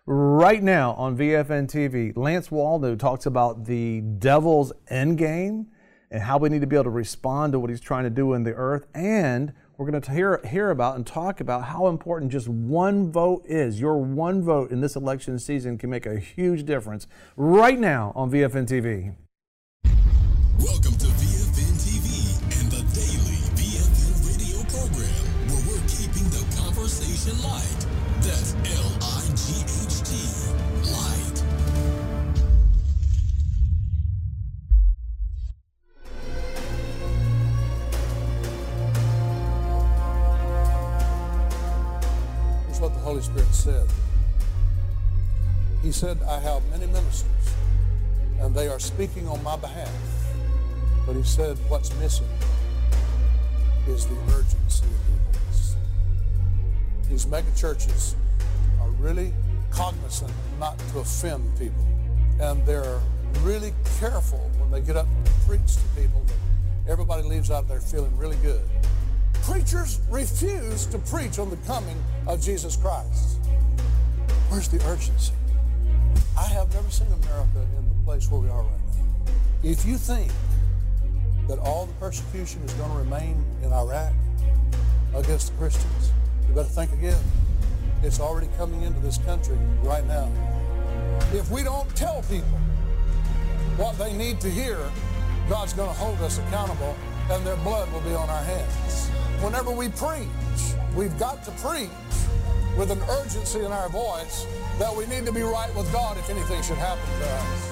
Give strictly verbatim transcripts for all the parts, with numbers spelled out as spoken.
Right now on V F N T V, Lance Waldo talks about the devil's endgame and how we need to be able to respond to what he's trying to do in the earth. And we're going to hear, hear about and talk about how important just one vote is. Your one vote in this election season can make a huge difference. Right now on V F N T V. Welcome to V F N T V and the daily V F N radio program, where we're keeping the conversation light. That's L I G H T, light. Here's what the Holy Spirit said. He said, I have many ministers, and they are speaking on my behalf. But he said, what's missing is the urgency of their voice. These mega churches are really cognizant not to offend people. And they're really careful when they get up and preach to people that everybody leaves out there feeling really good. Preachers refuse to preach on the coming of Jesus Christ. Where's the urgency? I have never seen America in the place where we are right now. If you think that all the persecution is going to remain in Iraq against the Christians, you better think again. It's already coming into this country right now. If we don't tell people what they need to hear, God's going to hold us accountable and their blood will be on our hands. Whenever we preach, we've got to preach with an urgency in our voice that we need to be right with God if anything should happen to us.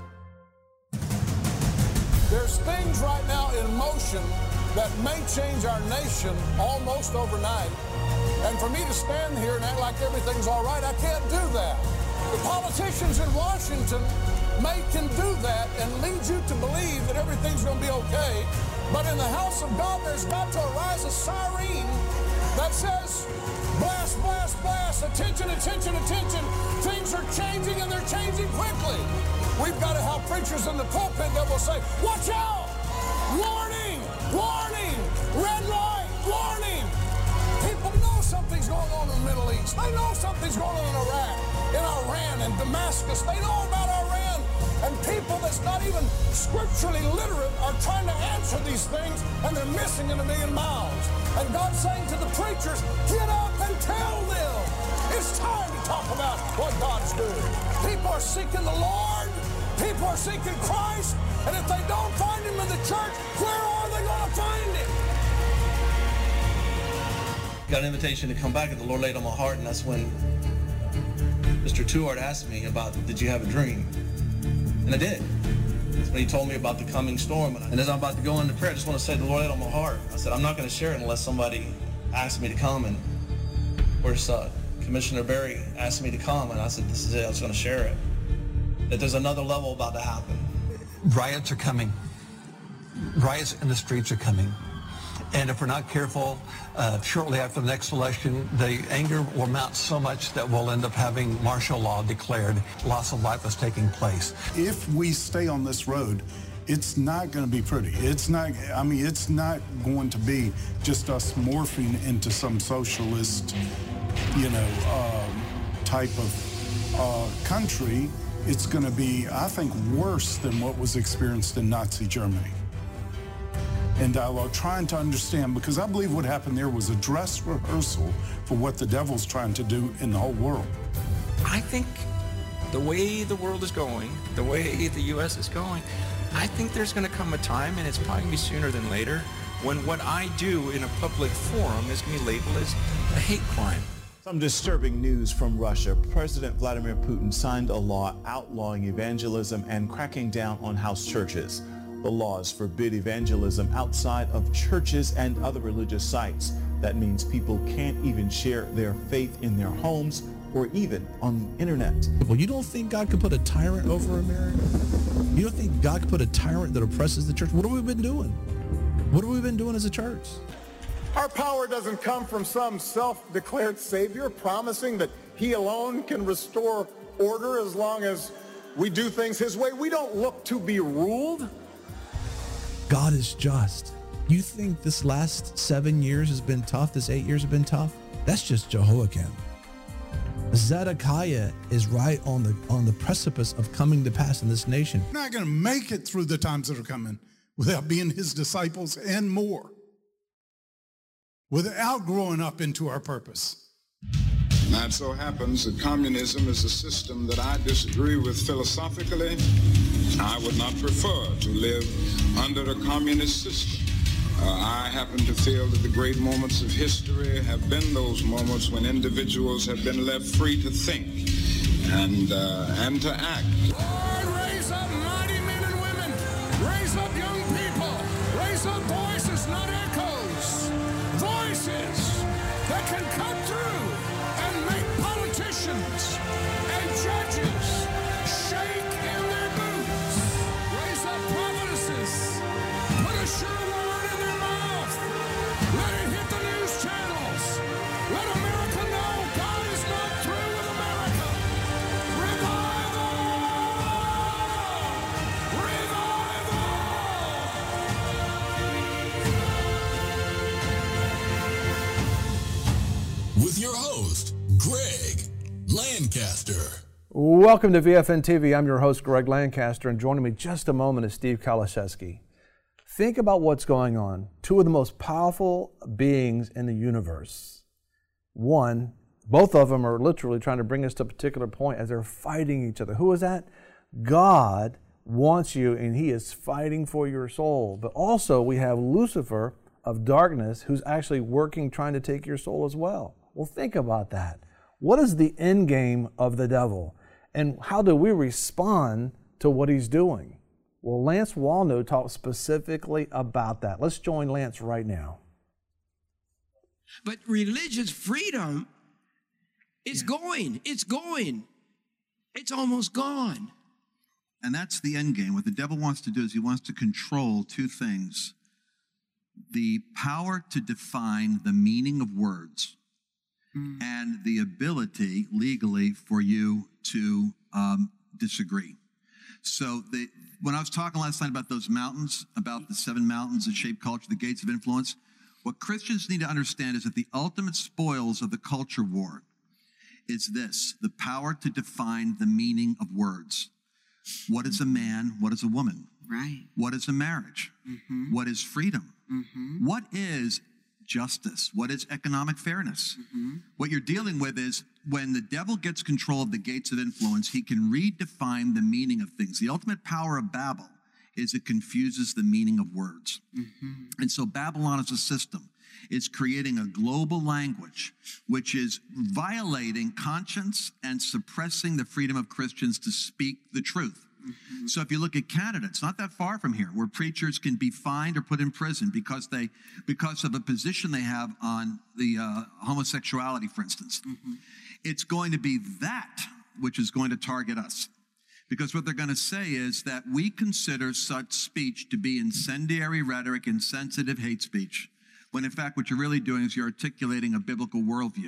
There's things right now in motion that may change our nation almost overnight. And for me to stand here and act like everything's all right, I can't do that. The politicians in Washington may can do that and lead you to believe that everything's going to be okay. But in the house of God, there's got to arise a siren that says, blast, blast, blast, attention, attention, attention. Things are changing and they're changing quickly. We've got to have preachers in the pulpit that will say, watch out! Warning! Warning! Red light! Warning! People know something's going on in the Middle East. They know something's going on in Iraq, in Iran, and Damascus. They know about Iran. And people that's not even scripturally literate are trying to answer these things, and they're missing in a million miles. And God's saying to the preachers, get up and tell them. It's time to talk about what God's doing. People are seeking the Lord. People are seeking Christ. And if they don't find him in the church, where are they going to find him? Got an invitation to come back, and the Lord laid on my heart, and that's when Mister Tuart asked me about, did you have a dream? And I did. That's when he told me about the coming storm. And as I'm about to go into prayer, I just want to say the Lord laid on my heart. I said, I'm not going to share it unless somebody asks me to come. And of course, uh, Commissioner Berry asked me to come, and I said, this is it, I was going to share it. That there's another level about to happen. Riots are coming. Riots in the streets are coming. And if we're not careful, uh, shortly after the next election, the anger will mount so much that we'll end up having martial law declared. Loss of life is taking place. If we stay on this road, it's not going to be pretty. It's not, I mean, it's not going to be just us morphing into some socialist, you know, um, type of uh, country. It's going to be, I think, worse than what was experienced in Nazi Germany. And I'm trying to understand, because I believe what happened there was a dress rehearsal for what the devil's trying to do in the whole world. I think the way the world is going, the way the U S is going, I think there's going to come a time, and it's probably going to be sooner than later, when what I do in a public forum is going to be labeled as a hate crime. Some disturbing news from Russia. President Vladimir Putin signed a law outlawing evangelism and cracking down on house churches. The laws forbid evangelism outside of churches and other religious sites. That means people can't even share their faith in their homes or even on the internet. Well, you don't think God could put a tyrant over America? You don't think God could put a tyrant that oppresses the church? What have we been doing? What have we been doing as a church? Our power doesn't come from some self-declared savior promising that he alone can restore order as long as we do things his way. We don't look to be ruled. God is just. You think this last seven years has been tough, this eight years have been tough? That's just Jehoiakim. Zedekiah is right on the on the precipice of coming to pass in this nation. We're not going to make it through the times that are coming without being his disciples and more, without growing up into our purpose. Now it so happens that communism is a system that I disagree with philosophically. I would not prefer to live under a communist system. Uh, I happen to feel that the great moments of history have been those moments when individuals have been left free to think and, uh, and to act. Lord, raise up mighty men and women. Raise up young people. Raise up voices, not echoes. Voices that can cut through and make politicians and judges shake in their boots. Raise up prophetesses. Put a sure word in their mouth. Let it hit the news channels. Let America know God is not through with America. Revival! Revival! With your host, Greg Lancaster. Welcome to V F N T V. I'm your host, Greg Lancaster, and joining me just a moment is Steve Kaliszewski. Think about what's going on. Two of the most powerful beings in the universe. One, both of them are literally trying to bring us to a particular point as they're fighting each other. Who is that? God wants you, and he is fighting for your soul. But also we have Lucifer of darkness who's actually working, trying to take your soul as well. Well, think about that. What is the end game of the devil? And how do we respond to what he's doing? Well, Lance Wallnau talks specifically about that. Let's join Lance right now. But religious freedom is yeah. going. It's going. It's almost gone. And that's the end game. What the devil wants to do is he wants to control two things. The power to define the meaning of words mm. and the ability legally for you to um, disagree. So the, when I was talking last night about those mountains, about the seven mountains that shape culture, the gates of influence, what Christians need to understand is that the ultimate spoils of the culture war is this, the power to define the meaning of words. What is a man? What is a woman? Right. What is a marriage? Mm-hmm. What is freedom? Mm-hmm. What is justice? What is economic fairness? Mm-hmm. What you're dealing with is when the devil gets control of the gates of influence, he can redefine the meaning of things. The ultimate power of Babel is it confuses the meaning of words. Mm-hmm. And so Babylon is a system. It's creating a global language which is violating conscience and suppressing the freedom of Christians to speak the truth. Mm-hmm. So if you look at Canada, it's not that far from here, where preachers can be fined or put in prison because they, because of a position they have on the uh, homosexuality, for instance. Mm-hmm. It's going to be that which is going to target us. Because what they're going to say is that we consider such speech to be incendiary rhetoric, insensitive hate speech, when in fact what you're really doing is you're articulating a biblical worldview.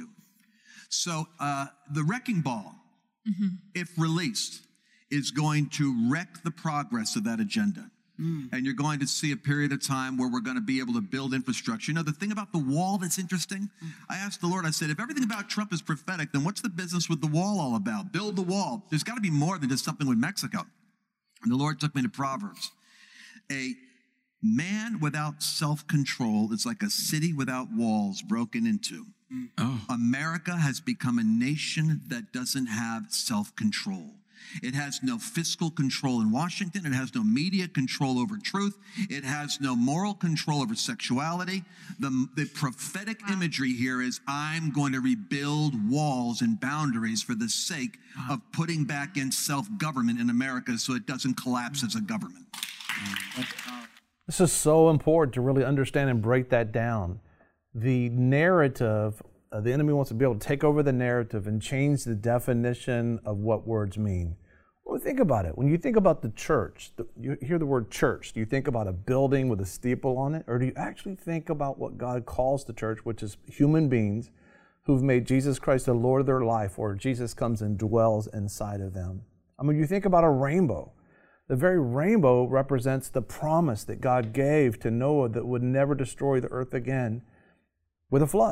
So uh, the wrecking ball, mm-hmm. if released, is going to wreck the progress of that agenda. Mm. And you're going to see a period of time where we're going to be able to build infrastructure. You know, the thing about the wall that's interesting, mm. I asked the Lord, I said, if everything about Trump is prophetic, then what's the business with the wall all about? Build the wall. There's got to be more than just something with Mexico. And the Lord took me to Proverbs. A man without self-control is like a city without walls broken into. Mm. Oh. America has become a nation that doesn't have self-control. It has no fiscal control in Washington. It has no media control over truth. It has no moral control over sexuality. The, the prophetic wow. imagery here is, I'm going to rebuild walls and boundaries for the sake wow. of putting back in self-government in America so it doesn't collapse as a government. This is so important to really understand and break that down. The narrative, uh, the enemy wants to be able to take over the narrative and change the definition of what words mean. Well, think about it. When you think about the church, the, you hear the word church, do you think about a building with a steeple on it? Or do you actually think about what God calls the church, which is human beings who've made Jesus Christ the Lord of their life, or Jesus comes and dwells inside of them? I mean, you think about a rainbow. The very rainbow represents the promise that God gave to Noah that would never destroy the earth again with a flood.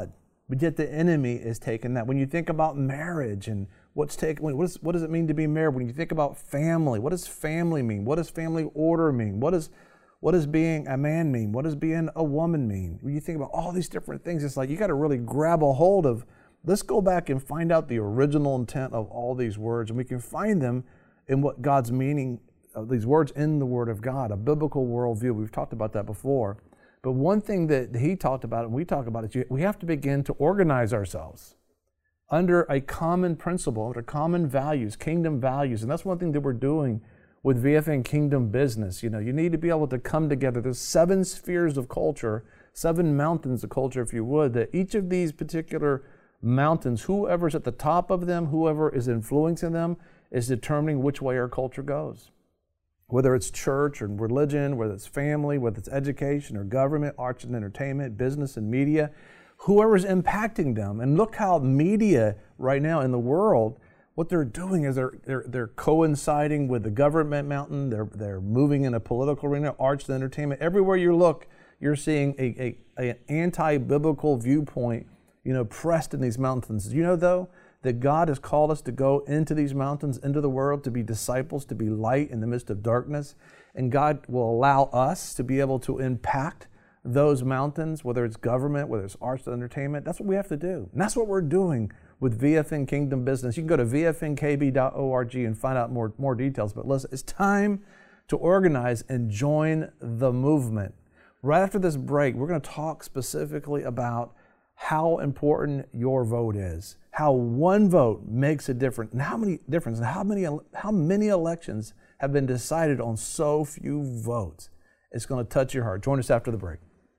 but yet the enemy is taking that. When you think about marriage and what's taken, what, is, what does it mean to be married? When you think about family, what does family mean? What does family order mean? What does what does being a man mean? What does being a woman mean? When you think about all these different things, it's like you got to really grab a hold of, let's go back and find out the original intent of all these words, and we can find them in what God's meaning of these words in the Word of God, a biblical worldview. We've talked about that before. But one thing that he talked about and we talk about is we have to begin to organize ourselves under a common principle, under common values, kingdom values. And that's one thing that we're doing with V F N Kingdom Business. You know, you need to be able to come together. There's seven spheres of culture, seven mountains of culture, if you would, that each of these particular mountains, whoever's at the top of them, whoever is influencing them, is determining which way our culture goes. Whether it's church or religion, whether it's family, whether it's education or government, arts and entertainment, business and media, whoever's impacting them. And look how media right now in the world, what they're doing is they're they're, they're coinciding with the government mountain. They're they're moving in a political arena, arts and entertainment. Everywhere you look, you're seeing a, a, a anti-biblical viewpoint, you know, pressed in these mountains. You know, though, that God has called us to go into these mountains, into the world, to be disciples, to be light in the midst of darkness. And God will allow us to be able to impact those mountains, whether it's government, whether it's arts and entertainment. That's what we have to do. And that's what we're doing with V F N Kingdom Business. You can go to V F N K B dot org and find out more, more details. But listen, it's time to organize and join the movement. Right after this break, we're going to talk specifically about how important your vote is, how one vote makes a difference, and how many difference, and how many how many elections have been decided on so few votes. It's going to touch your heart. Join us after the break.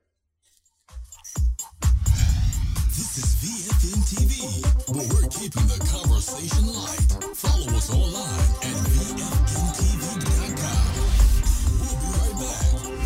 This is V F N T V, where we're keeping the conversation light. Follow us online at V F N T V dot com. We'll be right back.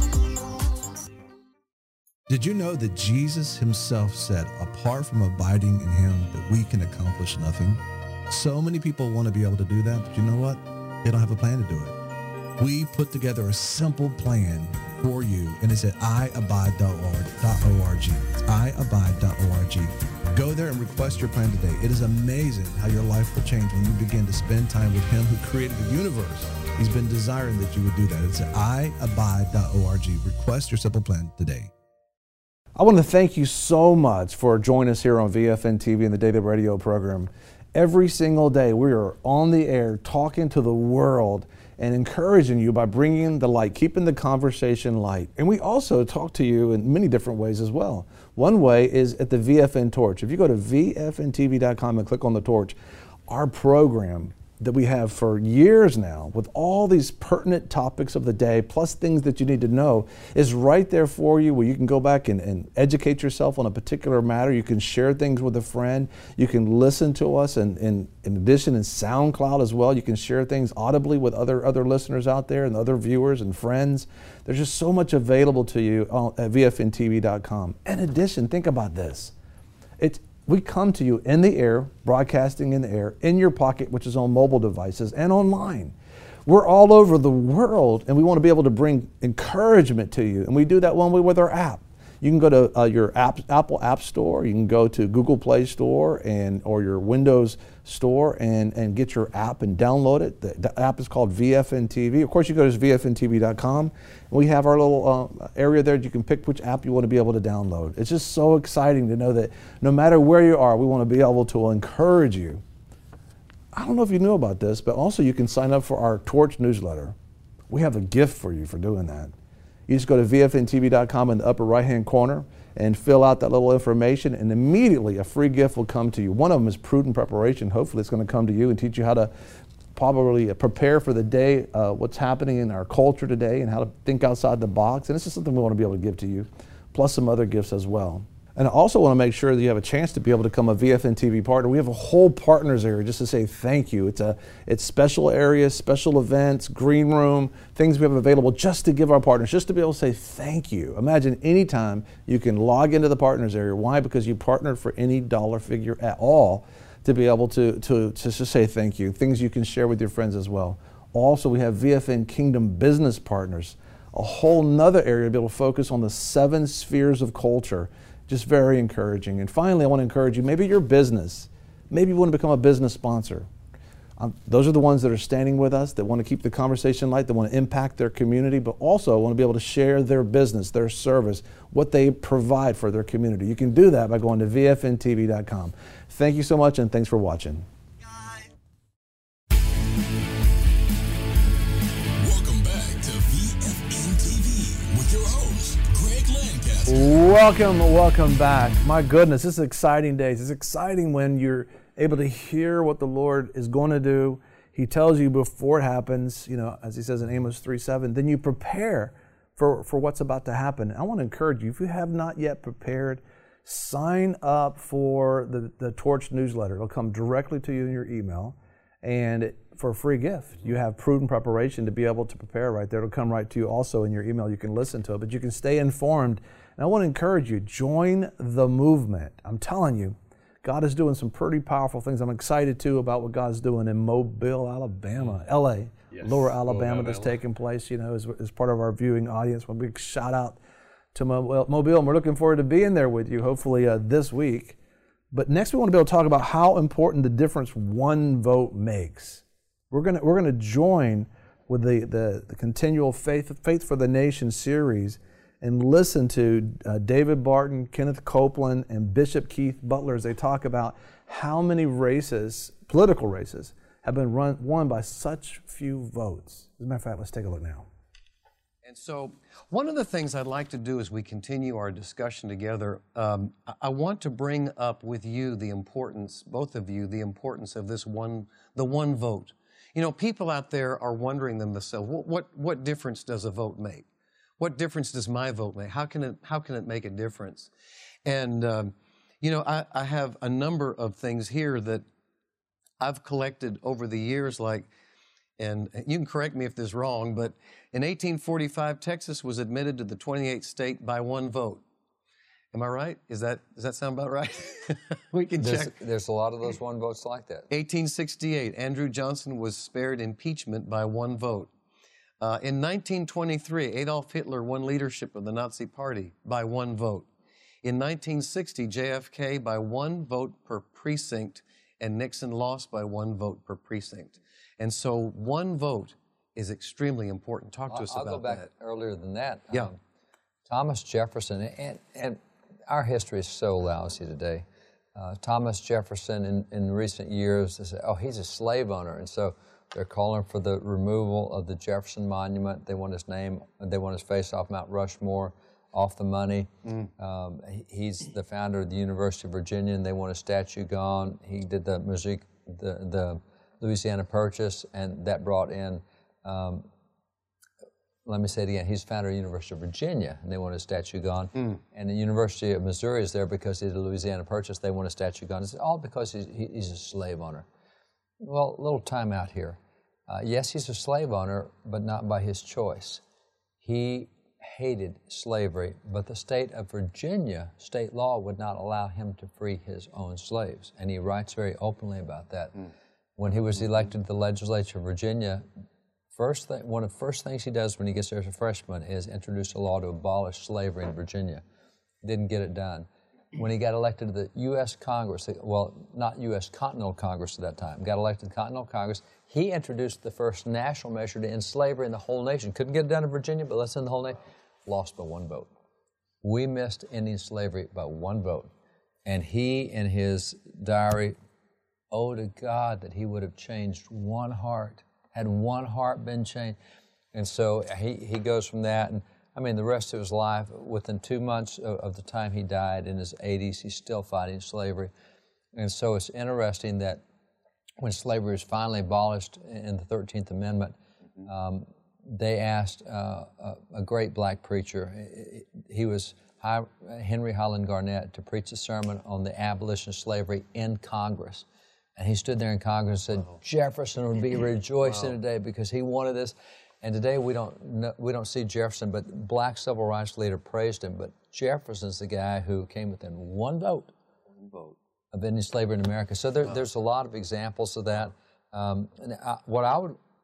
Did you know that Jesus himself said, apart from abiding in him, that we can accomplish nothing? So many people want to be able to do that, but you know what? They don't have a plan to do it. We put together a simple plan for you, and it's at i abide dot org. It's i abide dot org. Go there and request your plan today. It is amazing how your life will change when you begin to spend time with him who created the universe. He's been desiring that you would do that. It's at i abide dot org. Request your simple plan today. I want to thank you so much for joining us here on V F N T V and the Daily Radio program. Every single day we are on the air talking to the world and encouraging you by bringing the light, keeping the conversation light. And we also talk to you in many different ways as well. One way is at the V F N Torch. If you go to V F N T V dot com and click on the torch, our program that we have for years now with all these pertinent topics of the day, plus things that you need to know, is right there for you, where you can go back and, and educate yourself on a particular matter. You can share things with a friend. You can listen to us, and, and in addition in SoundCloud as well. You can share things audibly with other, other listeners out there and other viewers and friends. There's just so much available to you at V F N T V dot com. In addition, think about this. It's We come to you in the air, broadcasting in the air, in your pocket, which is on mobile devices, and online. We're all over the world, and we want to be able to bring encouragement to you. And we do that one way with our app. You can go to uh, your app, Apple App Store. You can go to Google Play Store and or your Windows Store and, and get your app and download it. The, the app is called V F N T V. Of course, you go to V F N T V dot com. We have our little uh, area there. You can pick which app you want to be able to download. It's just so exciting to know that no matter where you are, we want to be able to encourage you. I don't know if you knew about this, but also you can sign up for our Torch newsletter. We have a gift for you for doing that. You just go to V F N T V dot com in the upper right-hand corner and fill out that little information, and immediately a free gift will come to you. One of them is Prudent Preparation. Hopefully it's going to come to you and teach you how to probably prepare for the day, uh, what's happening in our culture today, and how to think outside the box. And this is something we want to be able to give to you, plus some other gifts as well. And I also want to make sure that you have a chance to be able to become a V F N T V partner. We have a whole partners area just to say thank you. It's a it's special areas, special events, green room, things we have available just to give our partners, just to be able to say thank you. Imagine anytime you can log into the partners area. Why? Because you partnered for any dollar figure at all to be able to, to, to just say thank you. Things you can share with your friends as well. Also, we have V F N Kingdom Business Partners, a whole nother area to be able to focus on the seven spheres of culture. Just very encouraging. And finally, I want to encourage you, maybe your business, maybe you want to become a business sponsor. Um, those are the ones that are standing with us, that want to keep the conversation light, that want to impact their community, but also want to be able to share their business, their service, what they provide for their community. You can do that by going to V F N T V dot com. Thank you so much, and thanks for watching. Welcome back to V F N T V with your host, Greg Lancaster. Welcome, welcome back. My goodness, this is exciting days. It's exciting when you're able to hear what the Lord is going to do. He tells you before it happens, you know, as he says in Amos three seven, then you prepare for, for what's about to happen. I want to encourage you, if you have not yet prepared, sign up for the, the Torch newsletter. It'll come directly to you in your email, and for a free gift. You have prudent preparation to be able to prepare right there. It'll come right to you also in your email. You can listen to it, but you can stay informed. And I want to encourage you, join the movement. I'm telling you, God is doing some pretty powerful things. I'm excited, too, about what God's doing in Mobile, Alabama, L A, yes. Lower Alabama, Alabama that's taking place, you know, as, as part of our viewing audience. One big shout out to Mobile, and we're looking forward to being there with you, hopefully uh, this week. But next we want to be able to talk about how important the difference one vote makes. We're going to we're going to join with the, the, the continual Faith, Faith for the Nation series and listen to uh, David Barton, Kenneth Copeland, and Bishop Keith Butler as they talk about how many races, political races, have been run, won by such few votes. As a matter of fact, let's take a look now. And so one of the things I'd like to do as we continue our discussion together, um, I want to bring up with you the importance, both of you, the importance of this one, the one vote. You know, people out there are wondering themselves, what, what, what difference does a vote make? What difference does my vote make? How can it, how can it make a difference? And, um, you know, I, I have a number of things here that I've collected over the years, like, and you can correct me if this is wrong, but in eighteen forty-five, Texas was admitted to the twenty-eighth state by one vote. Am I right? Is that, does that sound about right? We can there's, check. There's a lot of those one votes like that. eighteen sixty-eight, Andrew Johnson was spared impeachment by one vote. Uh, in nineteen twenty-three, Adolf Hitler won leadership of the Nazi Party by one vote. In nineteen sixty, J F K by one vote per precinct, and Nixon lost by one vote per precinct. And so one vote is extremely important. Talk to us I'll about that. I'll go back that. earlier than that. Yeah. Um, Thomas Jefferson, and, and our history is so lousy today. Uh, Thomas Jefferson, in, in recent years, they say, oh, he's a slave owner. And so they're calling for the removal of the Jefferson Monument. They want his name, they want his face off Mount Rushmore, off the money. Mm. Um, he, he's the founder of the University of Virginia, and they want a statue gone. He did the music, the, the Louisiana Purchase, and that brought in, um, let me say it again, he's founder of the University of Virginia, and they want a statue gone. Mm. And the University of Missouri is there because he did the Louisiana Purchase, they want a statue gone. It's all because he's, he, he's a slave owner. Well, a little time out here. Uh, yes, he's a slave owner, but not by his choice. He hated slavery, but the state of Virginia, state law would not allow him to free his own slaves, and he writes very openly about that. Mm. When he was elected to the legislature of Virginia, first thing, one of the first things he does when he gets there as a freshman is introduce a law to abolish slavery in Virginia. Didn't get it done. When he got elected to the U S Congress, well, not U S Continental Congress at that time, got elected to the Continental Congress, he introduced the first national measure to end slavery in the whole nation. Couldn't get it done in Virginia, but let's end the whole nation. Lost by one vote. We missed ending slavery by one vote. And he, in his diary, oh to God that he would have changed one heart. Had one heart been changed. And so he, he goes from that, and I mean, the rest of his life, within two months of, of the time he died in his eighties, he's still fighting slavery. And so it's interesting that when slavery was finally abolished in the thirteenth Amendment, um, they asked uh, a, a great black preacher, he was Henry Highland Garnett, to preach a sermon on the abolition of slavery in Congress. And he stood there in Congress and said, wow. Jefferson would be rejoicing wow. today because he wanted this. And today we don't know, we don't see Jefferson, but the black civil rights leader praised him. But Jefferson's the guy who came within one vote, one vote. of ending slavery in America. So there, wow. there's a lot of examples of that. Um, and I, what I would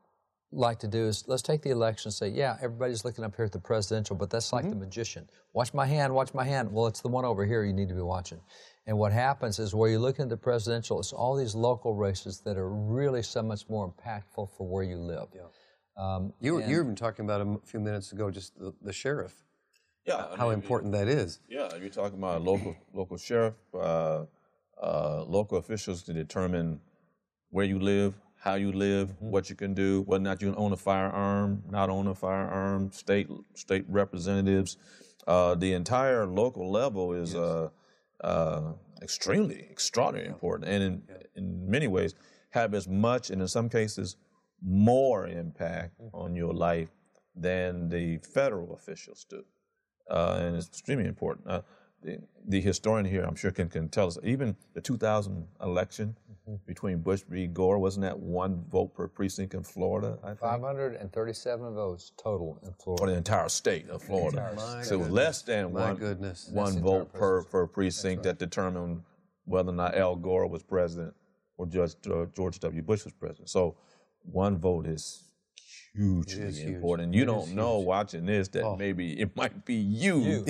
like to do is let's take the election and say, yeah, everybody's looking up here at the presidential, but that's like mm-hmm. the magician. Watch my hand, watch my hand. Well, it's the one over here you need to be watching. And what happens is where you're looking at the presidential, it's all these local races that are really so much more impactful for where you live. Yeah. Um, you, were, you were even talking about a few minutes ago, just the, the sheriff. Yeah. How I mean, important that is. Yeah, you're talking about a local, local sheriff, uh, uh, local officials to determine where you live, how you live, mm-hmm. what you can do, whether or not you can own a firearm, not own a firearm, state state representatives. Uh, the entire local level is yes. uh, uh, extremely, extraordinarily yeah. important, and in, yeah. in many ways have as much, and in some cases, more impact mm-hmm. on your life than the federal officials do. Uh, and it's extremely important. Uh, the, the historian here, I'm sure, can, can tell us, even the two thousand election mm-hmm. between Bush v. Gore, wasn't that one vote per precinct in Florida, I think? five hundred thirty-seven votes total in Florida. For the entire state of Florida. My so it was less than My one, goodness. one vote per, per precinct right. that determined whether or not Al Gore was president or Judge, uh, George W. Bush was president. So one vote is hugely is important. Huge. You It don't know huge. watching this that oh. maybe it might be you. You.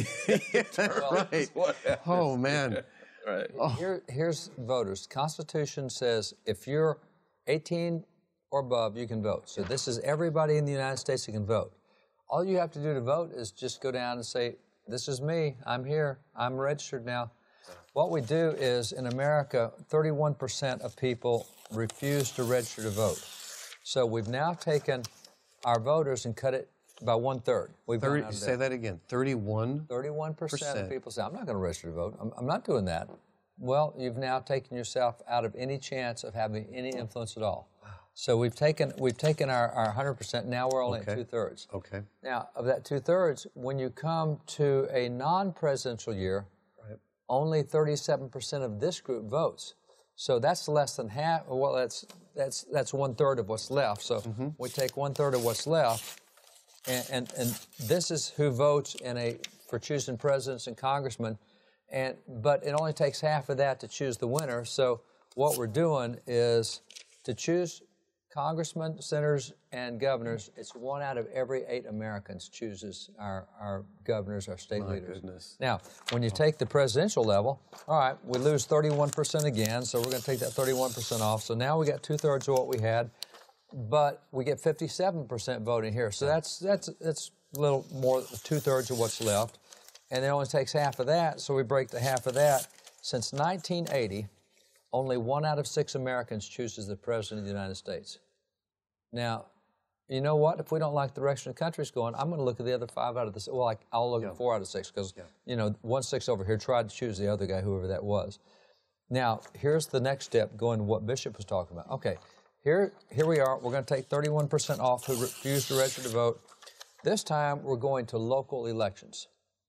right. Oh, man. Right. Oh. Here, here's voters. The Constitution says if you're eighteen or above, you can vote. So this is everybody in the United States who can vote. All you have to do to vote is just go down and say, this is me, I'm here, I'm registered now. What we do is, in America, thirty-one percent of people refuse to register to vote. So we've now taken our voters and cut it by one-third. We've thirty, gone out of say that again, thirty-one? thirty-one percent of people say, I'm not going to register to vote. I'm, I'm not doing that. Well, you've now taken yourself out of any chance of having any influence at all. So we've taken we've taken our, our one hundred percent, now we're only okay. at two-thirds. Okay. Now, of that two-thirds, when you come to a non-presidential year, right. only thirty-seven percent of this group votes. So that's less than half, well, that's that's that's one-third of what's left. So mm-hmm. we take one-third of what's left, and, and, and this is who votes in a for choosing presidents and congressmen, and but it only takes half of that to choose the winner. So what we're doing is to choose congressmen, senators, and governors. It's one out of every eight Americans chooses our, our governors, our state My leaders. Goodness. Now, when you take the presidential level, all right, we lose thirty-one percent again, so we're going to take that thirty-one percent off. So now we got two-thirds of what we had, but we get fifty-seven percent voting here. So that's that's that's a little more than two-thirds of what's left. And it only takes half of that, so we break the half of that. Since nineteen eighty, only one out of six Americans chooses the President of the United States. Now, you know what? If we don't like the direction the country's going, I'm going to look at the other five out of the, well, like, I'll look yeah. at four out of six, because, yeah. you know, one six over here tried to choose the other guy, whoever that was. Now, here's the next step, going to what Bishop was talking about. Okay, here, here we are. We're going to take thirty-one percent off who refuse to register to vote. This time, we're going to local elections.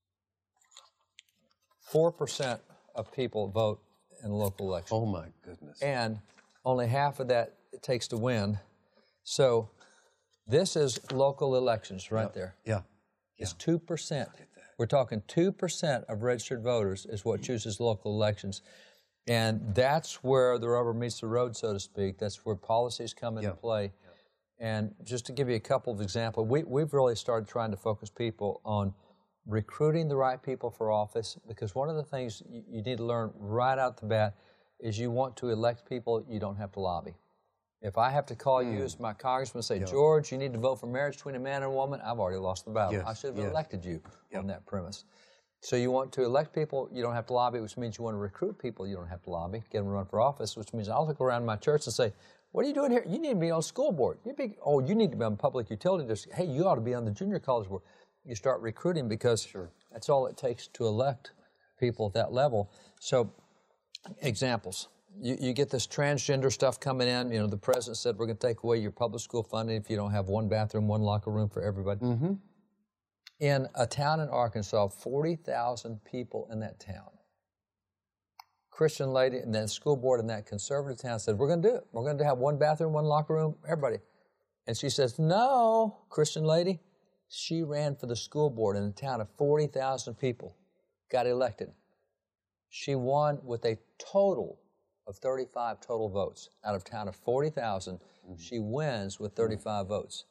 four percent of people vote in a local election. Oh, my goodness. And only half of that it takes to win. So this is local elections right yep. there. Yeah. It's two percent. We're talking two percent of registered voters is what chooses local elections. And that's where the rubber meets the road, so to speak. That's where policies come into yep. play. Yep. And just to give you a couple of examples, we, we've really started trying to focus people on recruiting the right people for office, because one of the things you, you need to learn right out the bat is you want to elect people you don't have to lobby. If I have to call mm. you as my congressman and say, yep. George, you need to vote for marriage between a man and a woman, I've already lost the battle. Yes. I should have yes. elected you yep. on that premise. So you want to elect people you don't have to lobby, which means you want to recruit people you don't have to lobby, get them to run for office, which means I'll look around my church and say, what are you doing here? You need to be on school board. You be, oh, you need to be on public utility district. Hey, you ought to be on the junior college board. You start recruiting, because sure. that's all it takes to elect people at that level. So, examples. You, you get this transgender stuff coming in. You know, the president said we're going to take away your public school funding if you don't have one bathroom, one locker room for everybody. Mm-hmm. In a town in Arkansas, forty thousand people in that town. Christian lady and then school board in that conservative town said, we're going to do it. We're going to have one bathroom, one locker room, everybody. And she says, no, Christian lady. She ran for the school board in a town of forty thousand people, got elected. She won with a total of thirty-five total votes out of a town of forty thousand. She wins with thirty-five votes.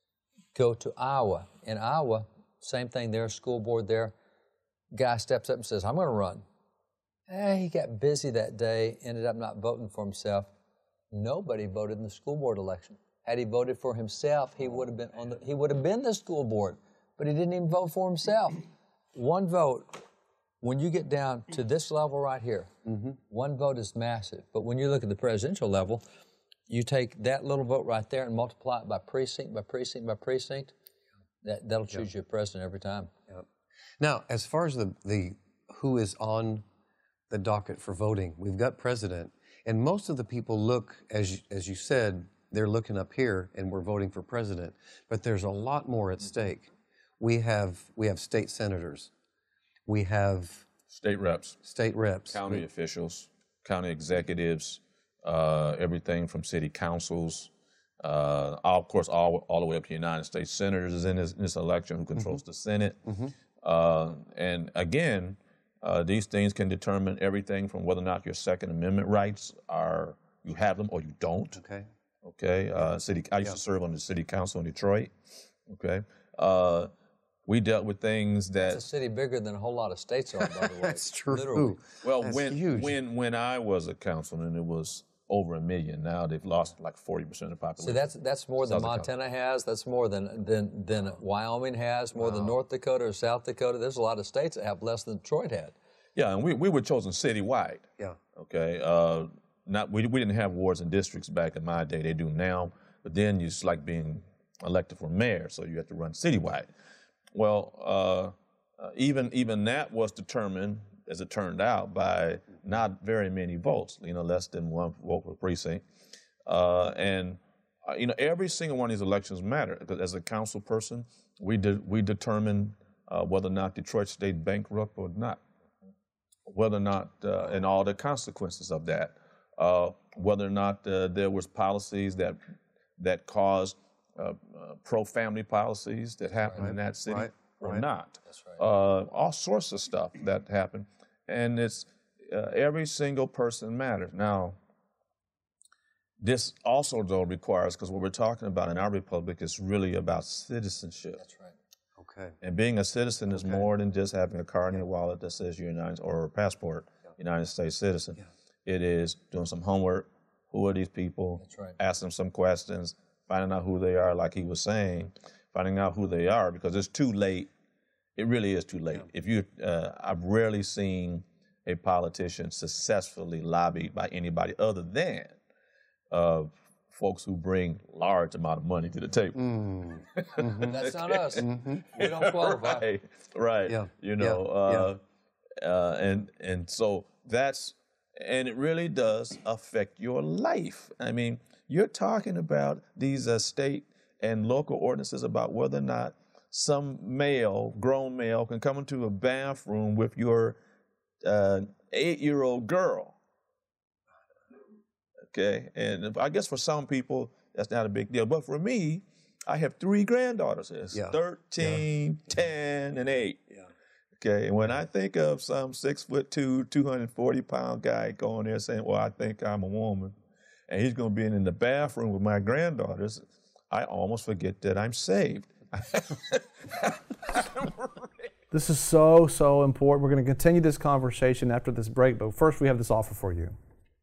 Go to Iowa. In Iowa, same thing there, school board there. Guy steps up and says, I'm going to run. Eh, he got busy that day, ended up not voting for himself. Nobody voted in the school board election. Had he voted for himself, he would have been on the, he would have been the school board, but he didn't even vote for himself. One vote, when you get down to this level right here, mm-hmm. one vote is massive. But when you look at the presidential level, you take that little vote right there and multiply it by precinct, by precinct, by precinct, that, that'll choose yep. you a president every time. Yep. Now, as far as the, the who is on the docket for voting, we've got president, and most of the people look, as, as you said, they're looking up here and we're voting for president, but there's a lot more at stake. We have, we have state senators. We have state reps, state reps, county officials, county executives, uh, everything from city councils, uh, all, of course, all, all the way up to United States senators is in this, in this election who controls mm-hmm. the Senate. Mm-hmm. uh, and again, uh, these things can determine everything from whether or not your Second Amendment rights are, you have them or you don't. Okay. Okay. Uh, city, I used yeah. to serve on the city council in Detroit. Okay. Uh, We dealt with things that... It's a city bigger than a whole lot of states are, by the way. That's true. Literally. Well, That's when, huge. when when I was a councilman, it was over a million. Now they've lost like forty percent of the population. So that's that's more than South Montana Dakota. has. That's more than than, than Wyoming has, more wow. than North Dakota or South Dakota. There's a lot of states that have less than Detroit had. Yeah, and we, we were chosen citywide. Yeah. Okay. Uh, not we, we didn't have wards and districts back in my day. They do now. But then it's like being elected for mayor, so you have to run citywide. Well, uh, uh, even even that was determined, as it turned out, by not very many votes. You know, less than one vote per precinct, uh, and uh, you know every single one of these elections matter. Because as a council person, we did we determine uh, whether or not Detroit stayed bankrupt or not, whether or not, uh, and all the consequences of that, uh, whether or not uh, there was policies that that caused. Uh, uh, pro-family policies that happen right. in that city right. or right. not. That's right. Uh, all sorts of stuff that happen. And it's uh, every single person matters. Now, this also, though, requires, because what we're talking about in our republic is really about citizenship. That's right. Okay. And being a citizen is okay. more than just having a card in your wallet that says you're United, or a passport, yeah. United States citizen. Yeah. It is doing some homework. Who are these people? That's right. Ask them some questions. Finding out who they are, like he was saying, finding out who they are, because it's too late. It really is too late. Yeah. If you, uh, I've rarely seen a politician successfully lobbied by anybody other than uh, folks who bring large amount of money to the table. Mm. Mm-hmm. That's not us. Mm-hmm. We don't qualify. Right, right. Yeah. You know, yeah. Uh, yeah. Uh, and and so that's, and it really does affect your life. I mean. You're talking about these uh, state and local ordinances about whether or not some male, grown male, can come into a bathroom with your uh, eight-year-old girl. Okay, and I guess for some people that's not a big deal, but for me, I have three granddaughters. It's yeah. thirteen, yeah. ten, and eight. Yeah. Okay, and when I think of some six foot two, two hundred forty pound guy going there saying, "Well, I think I'm a woman," and he's going to be in the bathroom with my granddaughters, I almost forget that I'm saved. This is so, so important. We're going to continue this conversation after this break, but first we have this offer for you.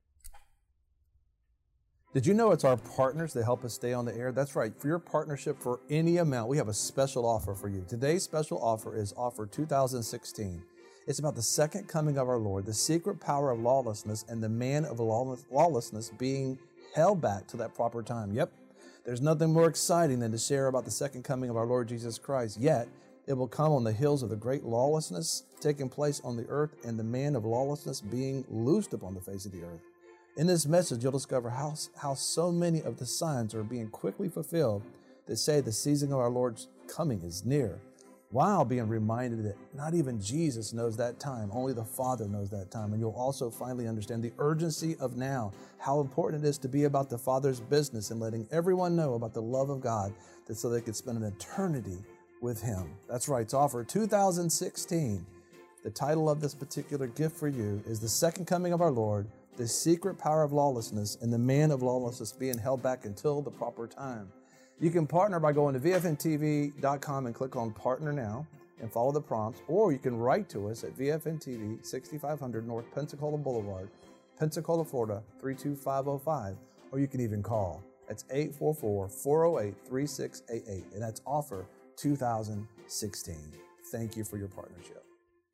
Did you know it's our partners that help us stay on the air? That's right. For your partnership for any amount, we have a special offer for you. Today's special offer is Offer two thousand sixteen. It's about the second coming of our Lord, the secret power of lawlessness, and the man of lawlessness being held back to that proper time. Yep, there's nothing more exciting than to share about the second coming of our Lord Jesus Christ. Yet, it will come on the heels of the great lawlessness taking place on the earth and the man of lawlessness being loosed upon the face of the earth. In this message, you'll discover how, how so many of the signs are being quickly fulfilled that say the season of our Lord's coming is near, while being reminded that not even Jesus knows that time, only the Father knows that time. And you'll also finally understand the urgency of now, how important it is to be about the Father's business and letting everyone know about the love of God, that so they could spend an eternity with Him. That's right, it's Offer two thousand sixteen. The title of this particular gift for you is The Second Coming of Our Lord, the secret power of lawlessness and the man of lawlessness being held back until the proper time. You can partner by going to V F N T V dot com and click on Partner Now and follow the prompts, or you can write to us at V F N T V, sixty-five hundred North Pensacola Boulevard, Pensacola, Florida, three two five oh five, or you can even call. That's eight four four, four oh eight, three six eight eight, and that's offer two thousand sixteen. Thank you for your partnership.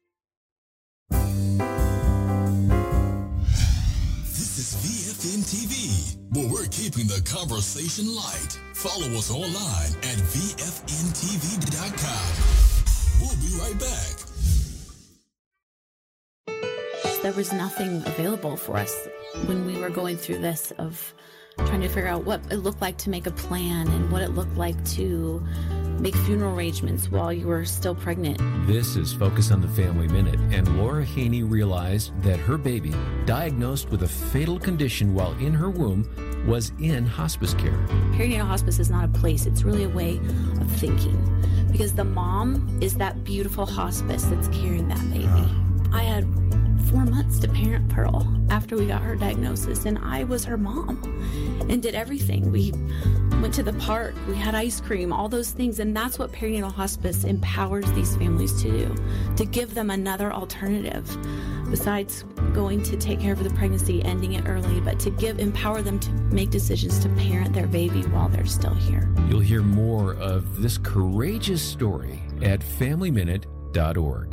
This is V F N T V, where we're keeping the conversation light. Follow us online at V F N T V dot com. We'll be right back. There was nothing available for us when we were going through this of trying to figure out what it looked like to make a plan and what it looked like to make funeral arrangements while you were still pregnant. This is Focus on the Family Minute, and Laura Haney realized that her baby, diagnosed with a fatal condition while in her womb, was in hospice care. Perinatal hospice is not a place, it's really a way of thinking, because the mom is that beautiful hospice that's carrying that baby. Uh. I had four months to parent Pearl after we got her diagnosis, and I was her mom and did everything. We went to the park, we had ice cream, all those things, and that's what perinatal hospice empowers these families to do, to give them another alternative besides going to take care of the pregnancy, ending it early, but to give empower them to make decisions to parent their baby while they're still here. You'll hear more of this courageous story at family minute dot org.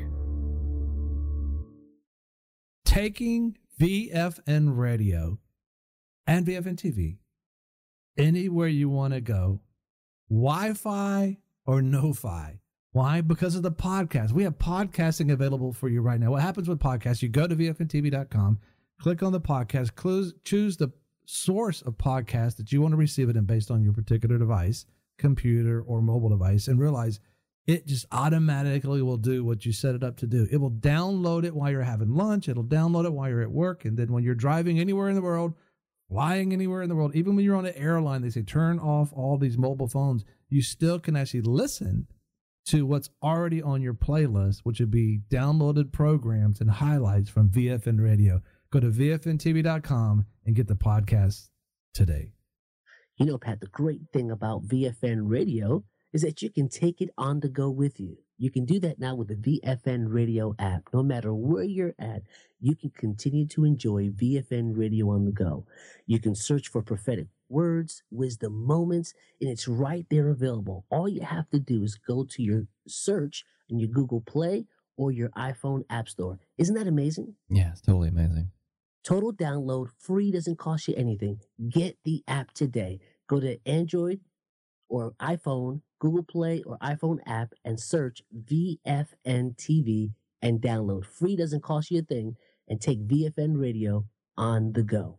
Taking V F N Radio and V F N T V anywhere you want to go, Wi-Fi or no-fi. Why? Because of the podcast. We have podcasting available for you right now. What happens with podcasts? You go to V F N T V dot com, click on the podcast, close, choose the source of podcast that you want to receive it in based on your particular device, computer or mobile device, and realize it just automatically will do what you set it up to do. It will download it while you're having lunch. It'll download it while you're at work. And then when you're driving anywhere in the world, flying anywhere in the world, even when you're on an airline, they say turn off all these mobile phones. You still can actually listen to what's already on your playlist, which would be downloaded programs and highlights from V F N Radio. Go to V F N T V dot com and get the podcast today. You know, Pat, the great thing about V F N Radio is that you can take it on the go with you. You can do that now with the V F N Radio app. No matter where you're at, you can continue to enjoy V F N Radio on the go. You can search for prophetic words, wisdom moments, and it's right there available. All you have to do is go to your search in your Google Play or your iPhone App Store. Isn't that amazing? Yeah, it's totally amazing. Total download, free, doesn't cost you anything. Get the app today. Go to Android or iPhone, Google Play or iPhone app and search V F N T V and download. Free, doesn't cost you a thing, and take V F N Radio on the go.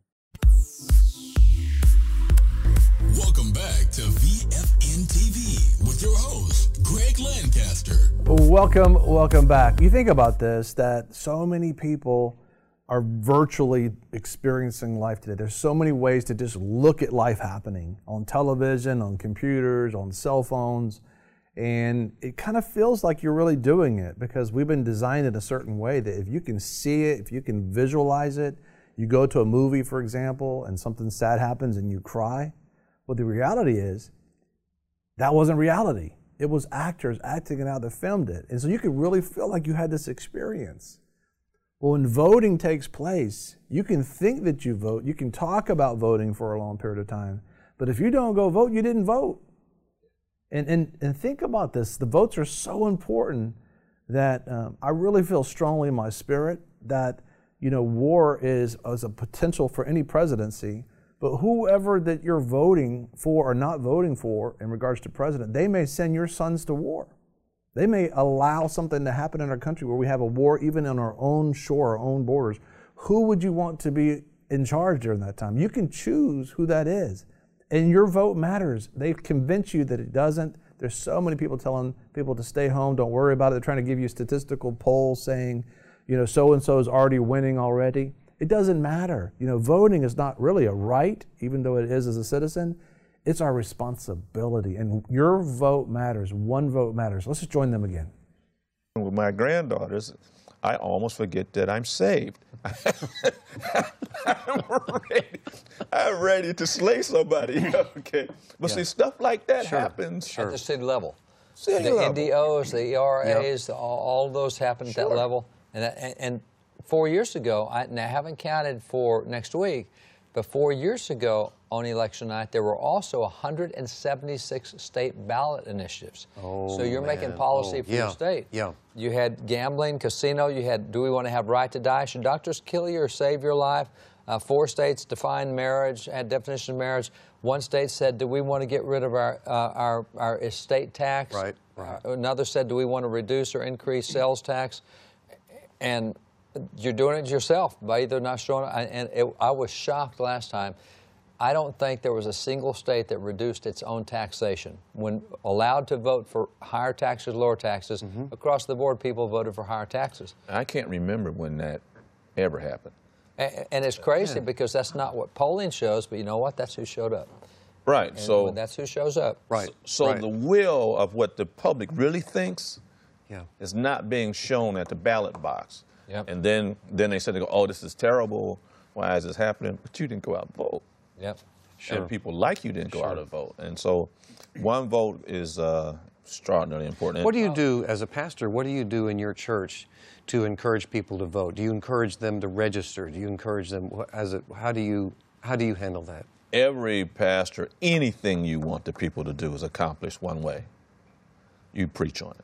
Welcome back to V F N T V with your host, Greg Lancaster. Welcome, welcome back. You think about this, that so many people are virtually experiencing life today. There's so many ways to just look at life happening on television, on computers, on cell phones, and it kind of feels like you're really doing it because we've been designed in a certain way that if you can see it, if you can visualize it, you go to a movie, for example, and something sad happens and you cry. Well, the reality is that wasn't reality. It was actors acting it out that filmed it. And so you could really feel like you had this experience. Well, when voting takes place, you can think that you vote, you can talk about voting for a long period of time, but if you don't go vote, you didn't vote. And and, and think about this, the votes are so important that um, I really feel strongly in my spirit that, you know, war is, is a potential for any presidency, but whoever that you're voting for or not voting for in regards to president, they may send your sons to war. They may allow something to happen in our country where we have a war even on our own shore, our own borders. Who would you want to be in charge during that time? You can choose who that is. And your vote matters. They convince you that it doesn't. There's so many people telling people to stay home, don't worry about it. They're trying to give you statistical polls saying, you know, so-and-so is already winning already. It doesn't matter. You know, voting is not really a right, even though it is as a citizen. It's our responsibility, and your vote matters. One vote matters. Let's just join them again. With my granddaughters, I almost forget that I'm saved. I'm, ready, I'm ready to slay somebody. Okay, but Yeah. see, stuff like that Sure. happens Sure. At the city level. City the level. N D Os, the E R As, Yep. the- all, all those happen at that Sure. level. And, that- and, and four years ago, I, and I haven't counted for next week, but four years ago on election night, there were also one hundred seventy-six state ballot initiatives. Oh, so you're man. making policy Oh, for yeah. your state. Yeah. You had gambling, casino. You had, do we want to have right to die? Should doctors kill you or save your life? Uh, four states defined marriage, had definition of marriage. One state said, do we want to get rid of our uh, our, our estate tax? Right, right. Uh, another said, do we want to reduce or increase sales tax? And you're doing it yourself by either not showing. And it, I was shocked last time. I don't think there was a single state that reduced its own taxation. When allowed to vote for higher taxes, lower taxes, Mm-hmm. across the board, people voted for higher taxes. I can't remember when that ever happened. And, and it's crazy because that's not what polling shows, but you know what? That's who showed up. Right. And so that's who shows up. Right. So right. the will of what the public really thinks Yeah. is not being shown at the ballot box. Yep. And then then they said, they go, oh, this is terrible. Why is this happening? But you didn't go out and vote. Yep. Sure. And people like you didn't go Sure. out and vote. And so one vote is uh, extraordinarily important. What do you do as a pastor? What do you do in your church to encourage people to vote? Do you encourage them to register? Do you encourage them wh- as a, how do you how do you handle that? Every pastor, anything you want the people to do is accomplished one way. You preach on it.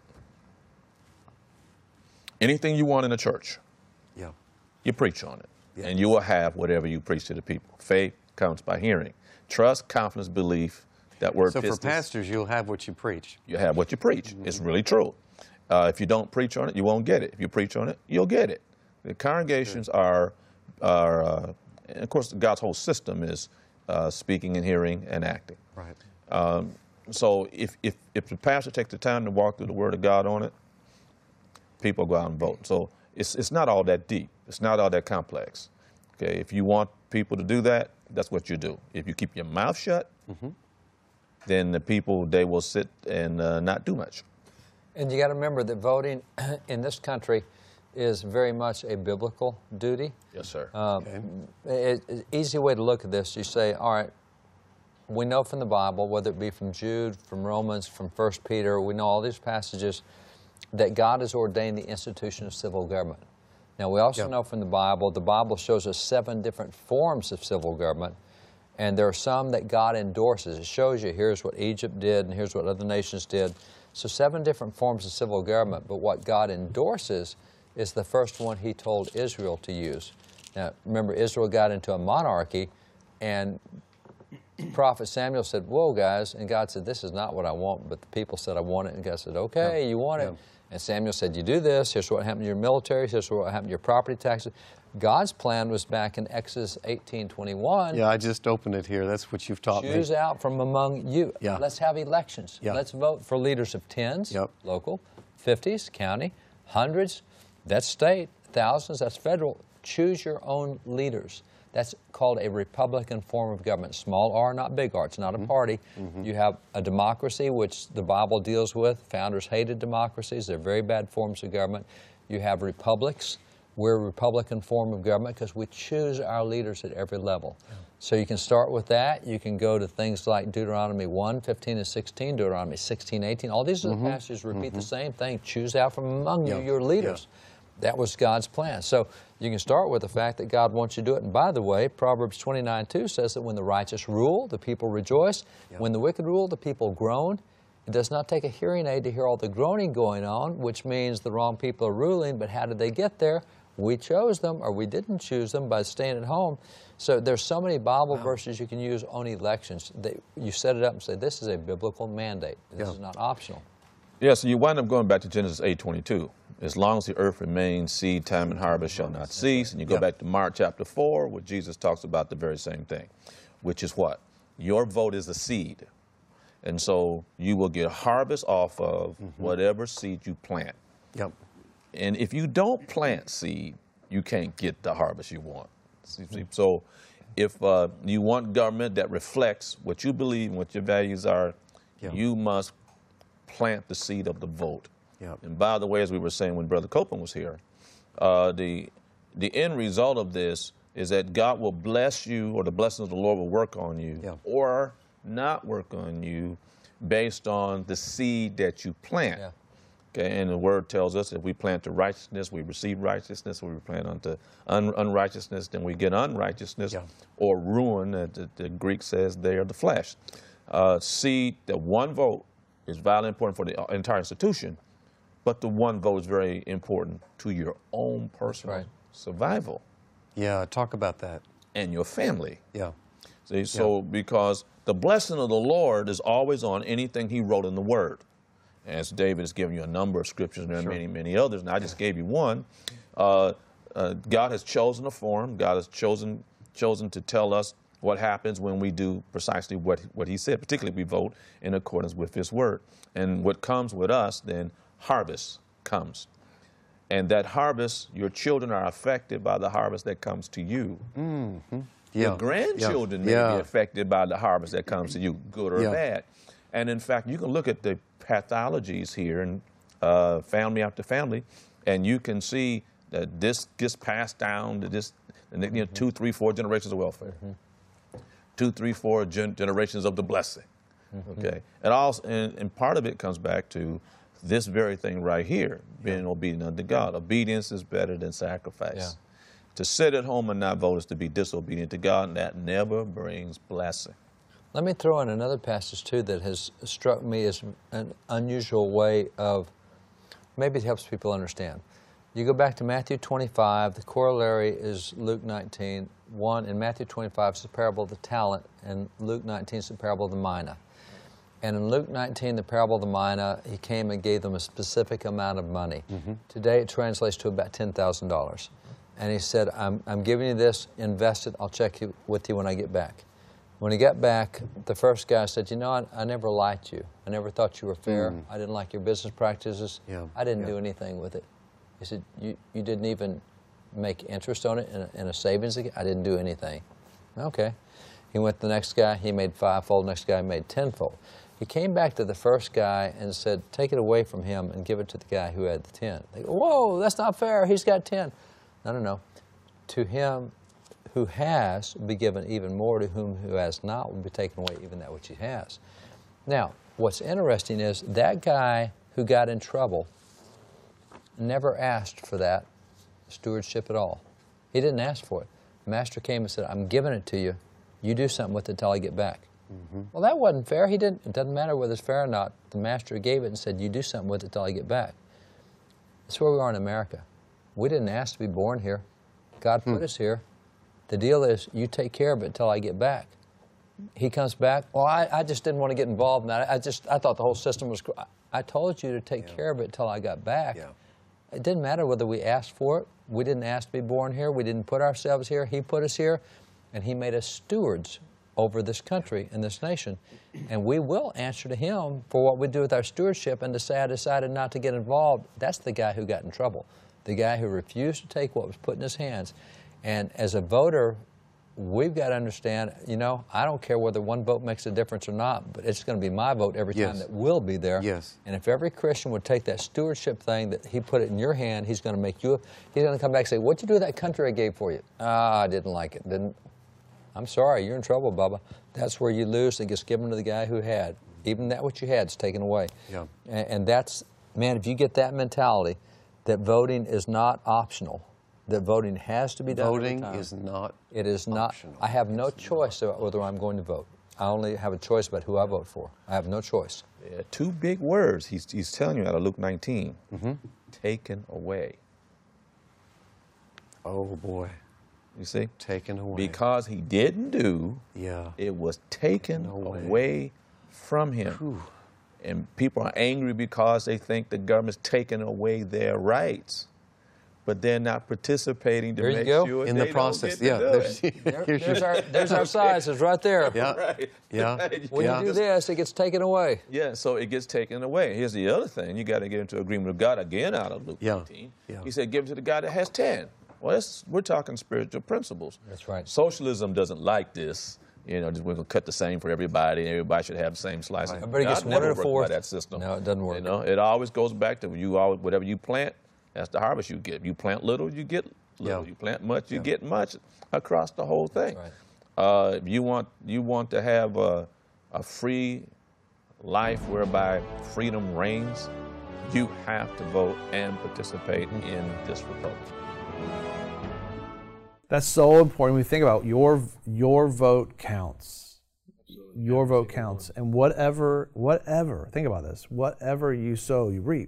Anything you want in the church, Yeah. you preach on it. Yeah. And you will have whatever you preach to the people. Faith comes by hearing. Trust, confidence, belief, that word So for pistis, pastors, you'll have what you preach. you have what you preach. It's really true. Uh, if you don't preach on it, you won't get it. If you preach on it, you'll get it. The congregations are, are uh, and of course, God's whole system is uh, speaking and hearing and acting. Right. Um, so if, if, if the pastor takes the time to walk through the Word of God on it, people go out and vote. So it's, it's not all that deep. It's not all that complex. Okay, if you want people to do that, that's what you do. If you keep your mouth shut, Mm-hmm. then the people, they will sit and uh, not do much. And you got to remember that voting in this country is very much a biblical duty. Yes, sir. Um, it, it- easy way to look at this, you say, all right, we know from the Bible, whether it be from Jude, from Romans, from First Peter, we know all these passages, that God has ordained the institution of civil government. Now, we also Yeah. know from the Bible, the Bible shows us seven different forms of civil government, and there are some that God endorses. It shows you, here's what Egypt did, and here's what other nations did. So seven different forms of civil government, but what God endorses is the first one he told Israel to use. Now, remember, Israel got into a monarchy, and Prophet Samuel said, whoa, guys, and God said, this is not what I want, but the people said, I want it, and God said, okay, Yeah. you want it. Yeah. And Samuel said, you do this, here's what happened to your military, here's what happened to your property taxes. God's plan was back in Exodus eighteen twenty-one. Yeah, I just opened it here. That's what you've taught Choose me. out from among you. Yeah. Let's have elections. Yeah. Let's vote for leaders of tens, Yep. local, fifties, county, hundreds, that's state, thousands, that's federal. Choose your own leaders. That's called a Republican form of government. Small R, not big R. It's not a party. Mhm. You have a democracy, which the Bible deals with. Founders hated democracies. They're very bad forms of government. You have republics. We're a Republican form of government because we choose our leaders at every level. So you can start with that. You can go to things like Deuteronomy one, fifteen and sixteen, Deuteronomy sixteen, eighteen. All these other Mhm. passages repeat the Mhm. same thing. Choose out from among Yeah. you your leaders. That was God's plan. So you can start with the fact that God wants you to do it. And by the way, Proverbs twenty-nine two says that when the righteous rule, the people rejoice. When the wicked rule, the people groan. It does not take a hearing aid to hear all the groaning going on, which means the wrong people are ruling. But how did they get there? We chose them, or we didn't choose them by staying at home. So there's so many Bible verses you can use on elections. That you set it up and say, this is a biblical mandate. This Yeah. is not optional. Yeah, so you wind up going back to Genesis eight twenty-two. As long as the earth remains, seed time and harvest shall not cease. And you go Yep. back to Mark chapter four, where Jesus talks about the very same thing, which is what? Your vote is a seed. And so you will get a harvest off of whatever seed you plant. Yep. And if you don't plant seed, you can't get the harvest you want. See, see, So if uh, you want government that reflects what you believe and what your values are, Yeah. you must plant the seed of the vote. Yep. And by the way, as we were saying when Brother Copeland was here, uh, the the end result of this is that God will bless you, or the blessings of the Lord will work on you, Yeah. or not work on you based on the seed that you plant. Yeah. Okay, and the word tells us if we plant to righteousness, we receive righteousness. If we plant unto un- unrighteousness, then we get unrighteousness, or ruin, uh, the, the Greek says there, the flesh. Uh, seed, that one vote is vitally important for the entire institution, but the one vote is very important to your own personal right. survival. Yeah, talk about that. And your family. Yeah. See, so because the blessing of the Lord is always on anything he wrote in the Word. As David has given you a number of scriptures, and there are Sure. many, many others, and I just gave you one. Uh, uh, God has chosen a form. God has chosen chosen to tell us what happens when we do precisely what, what he said, particularly we vote in accordance with his word. And what comes with us, then harvest comes. And that harvest, your children are affected by the harvest that comes to you. Mm-hmm. Your Yeah. grandchildren Yeah. may Yeah. be affected by the harvest that comes to you, good or Yeah. bad. And in fact, you can look at the pathologies here, and uh, family after family, and you can see that this gets passed down to this, you know, two, three, four generations of welfare, Mm-hmm. two, three, four gen- generations of the blessing. Okay, and also, and, and part of it comes back to this very thing right here, being obedient unto God. Obedience is better than sacrifice. Yeah. To sit at home and not vote is to be disobedient to God, and that never brings blessing. Let me throw in another passage, too, that has struck me as an unusual way of, maybe it helps people understand. You go back to Matthew twenty-five, the corollary is Luke nineteen. One, in Matthew twenty-five, is the parable of the talent, and Luke nineteen is the parable of the mina. And in Luke nineteen, the parable of the mina, he came and gave them a specific amount of money. Mm-hmm. Today, it translates to about ten thousand dollars. And he said, I'm, I'm giving you this, invest it, I'll check you, with you when I get back. When he got back, the first guy said, you know, I, I never liked you. I never thought you were fair. Mm. I didn't like your business practices. Yeah. I didn't Yeah. do anything with it. He said, you, you didn't even make interest on it in a, in a savings account? I didn't do anything. Okay. He went to the next guy, he made fivefold, next guy made tenfold. He came back to the first guy and said, take it away from him and give it to the guy who had the ten. They go, whoa, that's not fair, he's got ten. No, no, no. To him who has will be given even more, to whom who has not will be taken away even that which he has. Now, what's interesting is that guy who got in trouble never asked for that stewardship at all. He didn't ask for it. The master came and said, I'm giving it to you. You do something with it until I get back. Mm-hmm. Well, that wasn't fair. He didn't. It doesn't matter whether it's fair or not. The master gave it and said, you do something with it until I get back. That's where we are in America. We didn't ask to be born here. God put Hmm. us here. The deal is, you take care of it until I get back. He comes back, well, I, I just didn't want to get involved in that. I just, I thought the whole system was, I, I told you to take care of it until I got back. Yeah. It didn't matter whether we asked for it. We didn't ask to be born here. We didn't put ourselves here. He put us here, and he made us stewards over this country and this nation. And we will answer to him for what we do with our stewardship. And to say I decided not to get involved, that's the guy who got in trouble. The guy who refused to take what was put in his hands. And as a voter, we've got to understand, you know, I don't care whether one vote makes a difference or not, but it's going to be my vote every time Yes. that will be there. Yes. And if every Christian would take that stewardship thing that he put it in your hand, he's going to make you, he's going to come back and say, what'd you do with that country I gave for you? Ah, I didn't like it. Didn't. I'm sorry, you're in trouble, Bubba. That's where you lose. It gets given to the guy who had. Even that what you had is taken away. Yeah. And, and that's, man, if you get that mentality, that voting is not optional, that voting has to be done every Voting time. is not It is not. optional. I have no choice about whether I'm going to vote. I only have a choice about who I vote for. I have no choice. Yeah, two big words he's, he's telling you out of Luke nineteen. Mm-hmm. Taken away. Oh, boy. You see? Taken away. Because he didn't do, Yeah. it was taken away. away from him. Whew. And people are angry because they think the government's taking away their rights. But they're not participating to There you make go. sure In they the process. don't get to Yeah. do There's, it. There- here's there's, your- our, there's our sizes right there. Yeah. Right. Yeah. Right. When Yeah. you do this, it gets taken away. Yeah, so it gets taken away. Here's the other thing. You got to get into agreement with God again out of Luke Yeah. nineteen. Yeah. He said, give it to the guy that has ten. Well, that's, we're talking spiritual principles. That's right. Socialism doesn't like this. You know, just we're going to cut the same for everybody, and everybody should have the same slice. Everybody gets God one never and a worked by fourth. that system. No, it doesn't work. You know, it always goes back to you. Always, whatever you plant, That's the harvest you get. You plant little, you get little. Yeah. You plant much, you Yeah. get much across the whole thing. Right. Uh, if you want, you want to have a, a free life whereby freedom reigns, you have to vote and participate in this republic. That's so important. When we think about your your vote counts. Your vote counts, and whatever whatever think about this. Whatever you sow, you reap.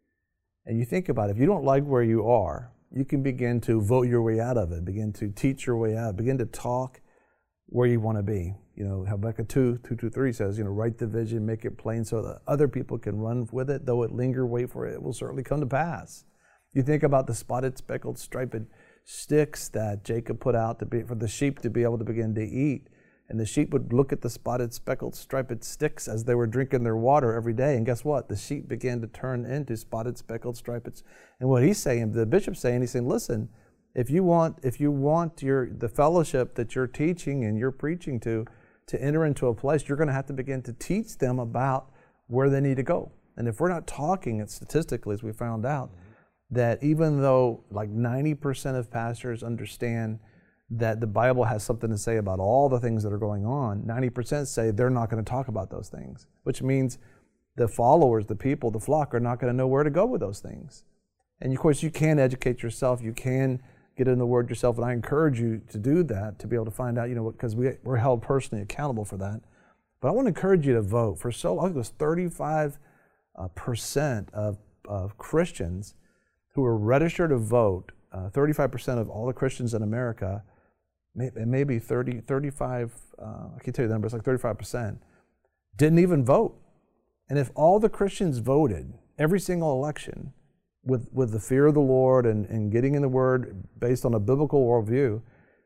And you think about it. If you don't like where you are, you can begin to vote your way out of it. Begin to teach your way out. Begin to talk where you want to be. You know, Habakkuk two, two, two, three says, you know, write the vision, make it plain so that other people can run with it. Though it linger, wait for it. It will certainly come to pass. You think about the spotted, speckled, striped sticks that Jacob put out to be for the sheep to be able to begin to eat. And the sheep would look at the spotted, speckled, striped sticks as they were drinking their water every day. And guess what? The sheep began to turn into spotted, speckled, striped. And what he's saying, the bishop's saying, he's saying, listen, if you want, if you want your the fellowship that you're teaching and you're preaching to, to enter into a place, you're going to have to begin to teach them about where they need to go. And if we're not talking, it statistically, as we found out, that even though like ninety percent of pastors understand that the Bible has something to say about all the things that are going on, ninety percent say they're not going to talk about those things, which means the followers, the people, the flock are not going to know where to go with those things. And of course, you can educate yourself, you can get in the Word yourself, and I encourage you to do that, to be able to find out, you know, because we, we're held personally accountable for that. But I want to encourage you to vote. For so long, it was thirty-five percent of, of Christians who were registered to vote, uh, thirty-five percent of all the Christians in America, maybe thirty, thirty-five, uh, I can't tell you the number, it's like thirty-five percent, didn't even vote. And if all the Christians voted every single election with, with the fear of the Lord and, and getting in the Word based on a biblical worldview,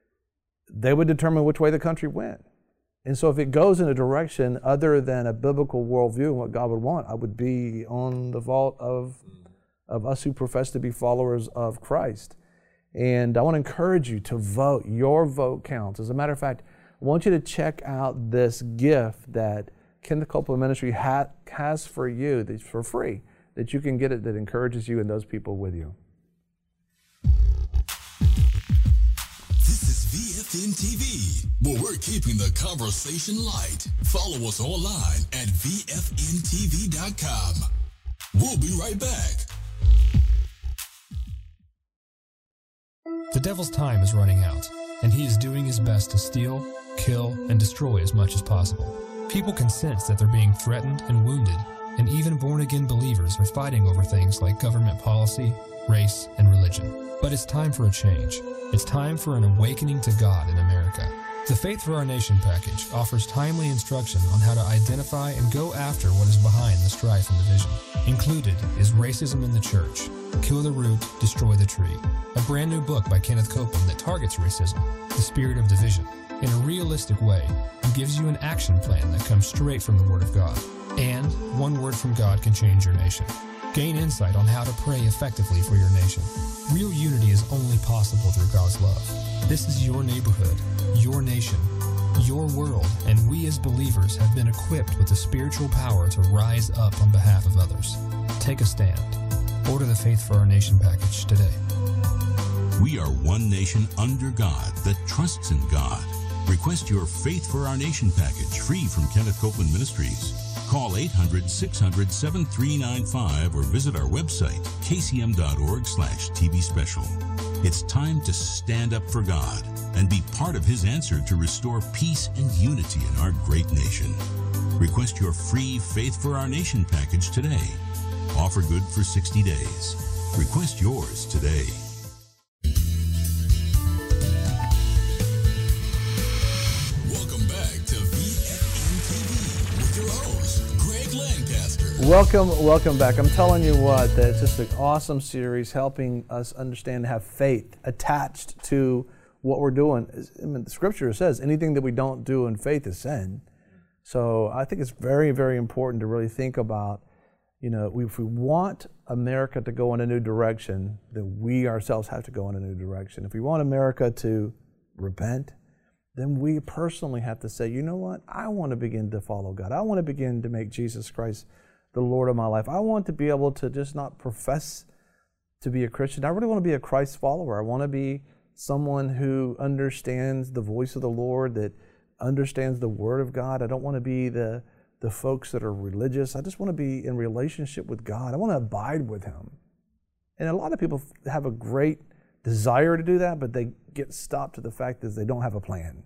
they would determine which way the country went. And so if it goes in a direction other than a biblical worldview and what God would want, I would be on the vault of, of us who profess to be followers of Christ. And I want to encourage you to vote. Your vote counts. As a matter of fact, I want you to check out this gift that Kenneth Copeland Ministry ha- has for you that's for free, that you can get it, that encourages you and those people with you. This is V F N T V, where we're keeping the conversation light. Follow us online at V F N T V dot com. We'll be right back. The devil's time is running out, and he is doing his best to steal, kill, and destroy as much as possible. People can sense that they're being threatened and wounded, and even born-again believers are fighting over things like government policy, race, and religion. But it's time for a change. It's time for an awakening to God in America. The Faith for Our Nation package offers timely instruction on how to identify and go after what is behind the strife and division. Included is Racism in the Church, Kill the Root, Destroy the Tree, a brand new book by Kenneth Copeland that targets racism, the spirit of division, in a realistic way and gives you an action plan that comes straight from the Word of God. And one word from God can change your nation. Gain insight on how to pray effectively for your nation. Real unity is only possible through God's love. This is your neighborhood, your nation, your world, and we as believers have been equipped with the spiritual power to rise up on behalf of others. Take a stand. Order the Faith for Our Nation package today. We are one nation under God that trusts in God. Request your Faith for Our Nation package free from Kenneth Copeland Ministries. Call eight hundred, six hundred, seven three nine five or visit our website, k c m dot org slash t v special. It's time to stand up for God and be part of His answer to restore peace and unity in our great nation. Request your free Faith for Our Nation package today. Offer good for sixty days. Request yours today. Welcome back to V F N T V with your host, Greg Lancaster. Welcome, welcome back. I'm telling you what, that it's just an awesome series helping us understand and have faith attached to what we're doing. I mean, the scripture says anything that we don't do in faith is sin. So I think it's very, very important to really think about, you know, if we want America to go in a new direction, then we ourselves have to go in a new direction. If we want America to repent, then we personally have to say, you know what, I want to begin to follow God. I want to begin to make Jesus Christ the Lord of my life. I want to be able to just not profess to be a Christian. I really want to be a Christ follower. I want to be someone who understands the voice of the Lord, that understands the Word of God. I don't want to be the, the folks that are religious. I just want to be in relationship with God. I want to abide with Him. And a lot of people have a great desire to do that, but they get stopped to the fact that they don't have a plan.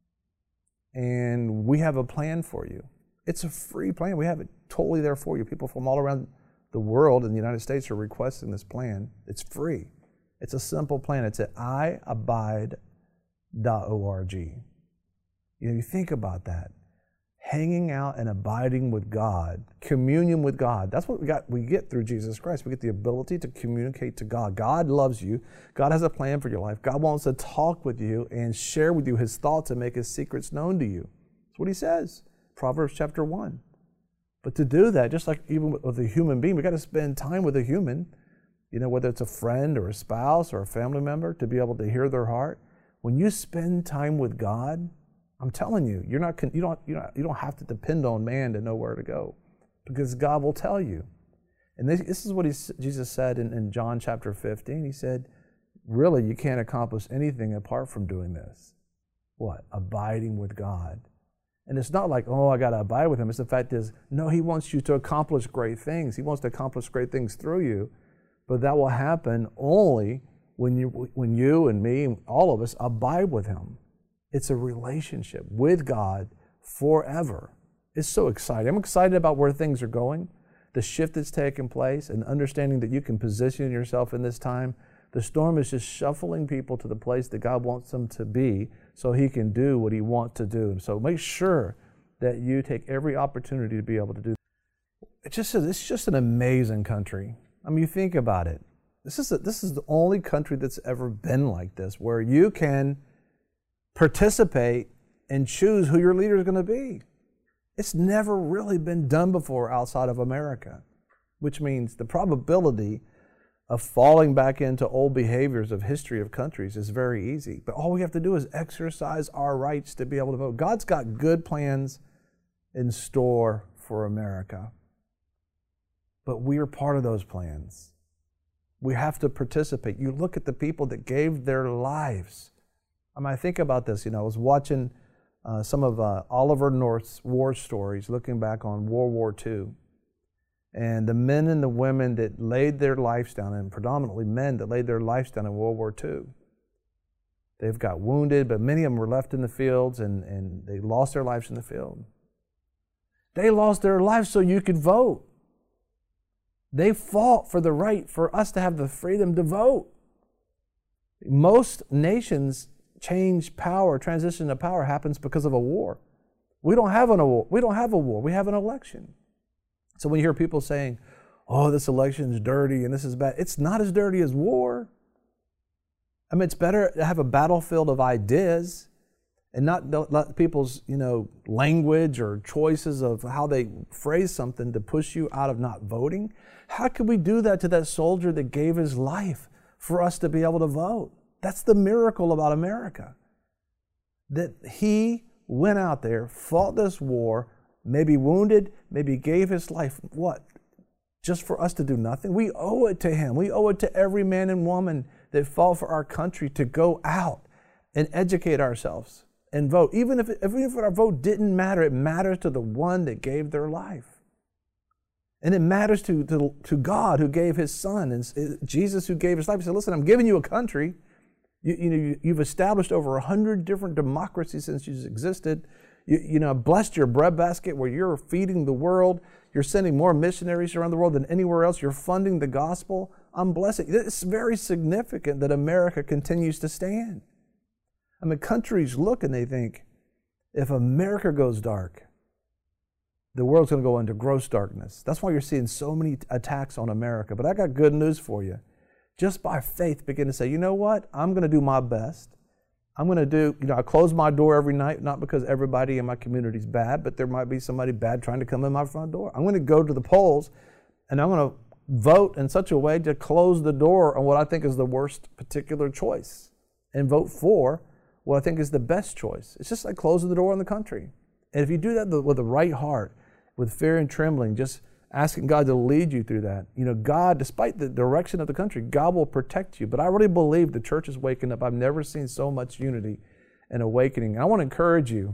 And we have a plan for you. It's a free plan. We have it totally there for you. People from all around the world in the United States are requesting this plan. It's free. It's a simple plan. It's at i abide dot org. You know, you think about that. Hanging out and abiding with God, communion with God. That's what we got. We get through Jesus Christ. We get the ability to communicate to God. God loves you. God has a plan for your life. God wants to talk with you and share with you His thoughts and make His secrets known to you. That's what He says. Proverbs chapter one. But to do that, just like even with a human being, we got to spend time with a human, you know, whether it's a friend or a spouse or a family member, to be able to hear their heart. When you spend time with God, I'm telling you, you're not, you don't, you don't, you don't have to depend on man to know where to go, because God will tell you. And this, this is what he, Jesus said in, in John chapter fifteen. He said, really, you can't accomplish anything apart from doing this. What? Abiding with God. And it's not like, oh, I got to abide with Him. It's the fact is, no, He wants you to accomplish great things. He wants to accomplish great things through you. But that will happen only when you, when you and me, all of us, abide with Him. It's a relationship with God forever. It's so exciting. I'm excited about where things are going, the shift that's taking place, and understanding that you can position yourself in this time. The storm is just shuffling people to the place that God wants them to be so He can do what He wants to do. So make sure that you take every opportunity to be able to do that. It's just, it's just an amazing country. I mean, you think about it. This is, a, this is the only country that's ever been like this, where you can participate and choose who your leader is going to be. It's never really been done before outside of America, which means the probability of falling back into old behaviors of history of countries is very easy. But all we have to do is exercise our rights to be able to vote. God's got good plans in store for America, but we are part of those plans. We have to participate. You look at the people that gave their lives. I mean, I think about this. You know, I was watching uh, some of uh, Oliver North's war stories, looking back on World War Two. And the men and the women that laid their lives down, and predominantly men that laid their lives down in World War Two. They've got wounded, but many of them were left in the fields, and, and they lost their lives in the field. They lost their lives so you could vote. They fought for the right for us to have the freedom to vote. Most nations change power, transition to power happens because of a war. We don't have an, a war. We don't have a war. We have an election. So when you hear people saying, oh, this election is dirty and this is bad, it's not as dirty as war. I mean, it's better to have a battlefield of ideas and not let people's, you know, language or choices of how they phrase something to push you out of not voting. How could we do that to that soldier that gave his life for us to be able to vote? That's the miracle about America. That he went out there, fought this war, maybe wounded, maybe gave his life, what? Just for us to do nothing? We owe it to him. We owe it to every man and woman that fought for our country to go out and educate ourselves and vote. Even if, even if our vote didn't matter, it matters to the one that gave their life. And it matters to, to, to God who gave His Son, and Jesus who gave His life. He said, listen, I'm giving you a country. You, you know, you've established over a hundred different democracies since you've existed. You, you know, blessed your breadbasket where you're feeding the world. You're sending more missionaries around the world than anywhere else. You're funding the gospel. I'm blessing. It's very significant that America continues to stand. I mean, countries look and they think, if America goes dark, the world's going to go into gross darkness. That's why you're seeing so many attacks on America. But I got good news for you. Just by faith, begin to say, you know what? I'm going to do my best. I'm going to do, you know, I close my door every night, not because everybody in my community is bad, but there might be somebody bad trying to come in my front door. I'm going to go to the polls and I'm going to vote in such a way to close the door on what I think is the worst particular choice and vote for what I think is the best choice. It's just like closing the door on the country. And if you do that with the right heart, with fear and trembling, just asking God to lead you through that. You know, God, despite the direction of the country, God will protect you. But I really believe the church is waking up. I've never seen so much unity and awakening. I want to encourage you.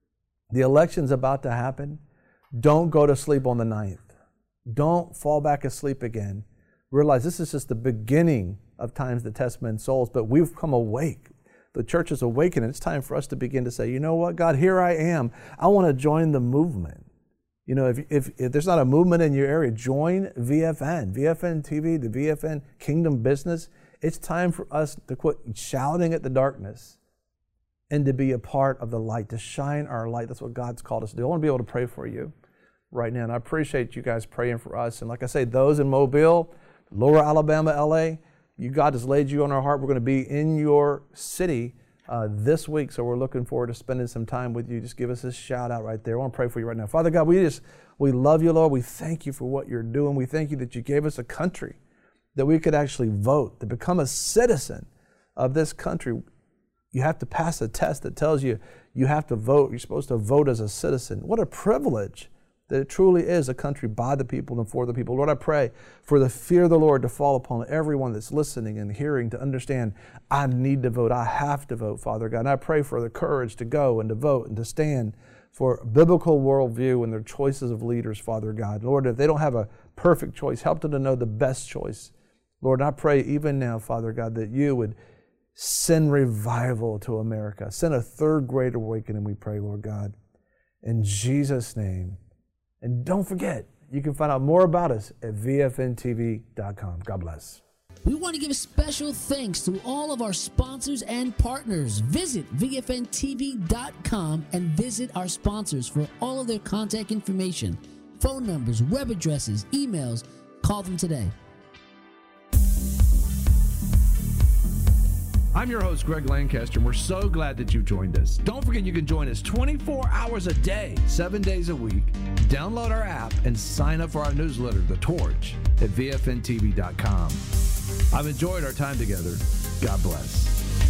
The election's about to happen. Don't go to sleep on the ninth. Don't fall back asleep again. Realize this is just the beginning of times that test men's souls, but we've come awake. The church is awakening. It's time for us to begin to say, you know what, God, here I am. I want to join the movement. You know, if, if, if there's not a movement in your area, join V F N, V F N T V, the V F N Kingdom Business. It's time for us to quit shouting at the darkness and to be a part of the light, to shine our light. That's what God's called us to do. I want to be able to pray for you right now, and I appreciate you guys praying for us. And like I say, those in Mobile, Lower Alabama, L A, you, God has laid you on our heart. We're going to be in your city uh, this week, so we're looking forward to spending some time with you. Just give us a shout out right there. I want to pray for you right now. Father God, we just, we love you, Lord. We thank you for what you're doing. We thank you that you gave us a country that we could actually vote, to become a citizen of this country. You have to pass a test that tells you you have to vote. You're supposed to vote as a citizen. What a privilege that it truly is a country by the people and for the people. Lord, I pray for the fear of the Lord to fall upon everyone that's listening and hearing, to understand I need to vote. I have to vote, Father God. And I pray for the courage to go and to vote and to stand for biblical worldview and their choices of leaders, Father God. Lord, if they don't have a perfect choice, help them to know the best choice. Lord, I pray even now, Father God, that you would send revival to America. Send a third great awakening, we pray, Lord God. In Jesus' name. And don't forget, you can find out more about us at V F N T V dot com. God bless. We want to give special thanks to all of our sponsors and partners. Visit V F N T V dot com and visit our sponsors for all of their contact information, phone numbers, web addresses, emails. Call them today. I'm your host, Greg Lancaster, and we're so glad that you joined us. Don't forget you can join us twenty-four hours a day, seven days a week. Download our app and sign up for our newsletter, The Torch, at V F N T V dot com. I've enjoyed our time together. God bless.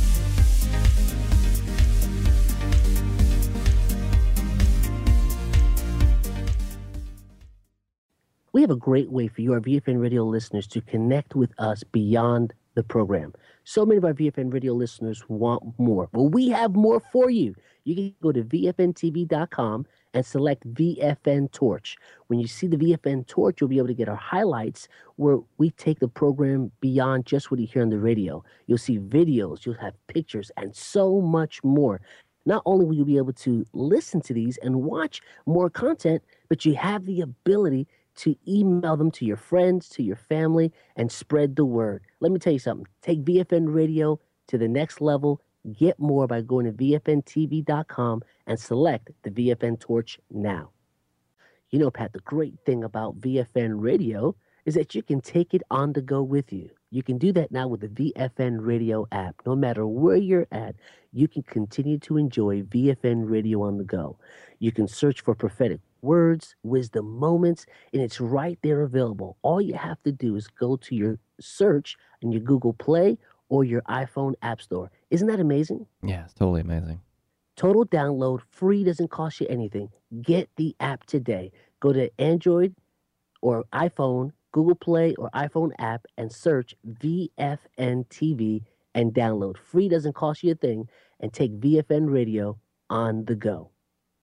We have a great way for you, our V F N Radio listeners, to connect with us beyond the program. So many of our V F N Radio listeners want more. Well, we have more for you. You can go to V F N T V dot com and select V F N Torch. When you see the V F N Torch, you'll be able to get our highlights where we take the program beyond just what you hear on the radio. You'll see videos, you'll have pictures, and so much more. Not only will you be able to listen to these and watch more content, but you have the ability to email them to your friends, to your family, and spread the word. Let me tell you something. Take V F N Radio to the next level. Get more by going to V F N T V dot com and select the V F N Torch now. You know, Pat, the great thing about V F N Radio is that you can take it on the go with you. You can do that now with the V F N Radio app. No matter where you're at, you can continue to enjoy V F N Radio on the go. You can search for prophetic words, wisdom moments, and it's right there available. All you have to do is go to your search in your Google Play or your iPhone App Store. Isn't that amazing? Yeah, it's totally amazing. Total download, free, doesn't cost you anything. Get the app today. Go to Android or iPhone, Google Play or iPhone app and search V F N T V and download. Free, doesn't cost you a thing, and take V F N Radio on the go.